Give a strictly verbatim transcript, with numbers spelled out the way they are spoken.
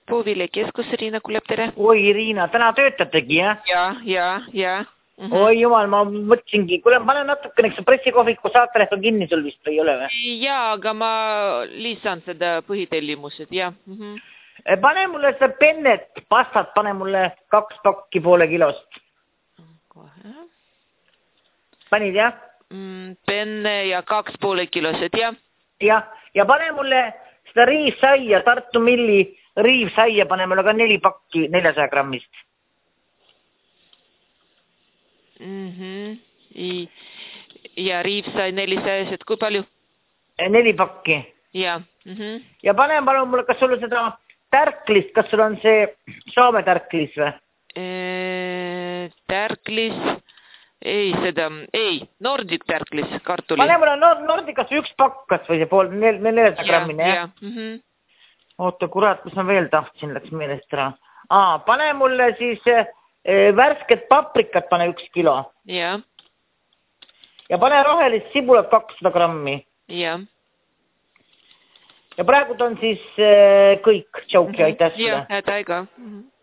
Puuviljakeskus, Riina kuuleb, tere. Oi, Riina, täna töötategi, jah? Ja, ja, ja. Mm -hmm. Oi, jumal, ma mõtlesingi. Kuule, pane natukene, eks pressikohviku saatelehk on kinni sul vist või ei ole või? Jaa, aga ma lisan seda põhitellimused, jah. Mm -hmm. Pane mulle seda pennet, pastat, pane mulle kaks pakki poole kilost. Kohe. Panid, jah? Mm, penne ja kaks poole kilosed, jah? Jah, ja pane mulle seda riivsaia, Tartu Milli riivsaia, pane mulle ka neli pakki neljasaja grammist. Mm-hmm. Ja riivsai nelisajased, kui palju? Neli pakki. Ja. Mm-hmm. Ja pane palun mulle, kas sul seda tärklist, kas sul on see Soome tärklis või? E, tärklis, ei seda, ei, Nordic tärklis, kartuli. Pane mulle Nordicas üks pakkas või see pool neljasaja grammine, jah? Ja, mm-hmm. Oota, kurat, mis ma veel tahtsin, läks meelest ära. Aa, pane mulle siis värsket paprikat, pane üks kilo. Ja. Ja pane rohelist sibulat kakssada grammi. Ja. Ja praegu on siis äh, kõik, tšauki, mm-hmm. aitäh sulle. Ja, häda iga. Mm-hmm.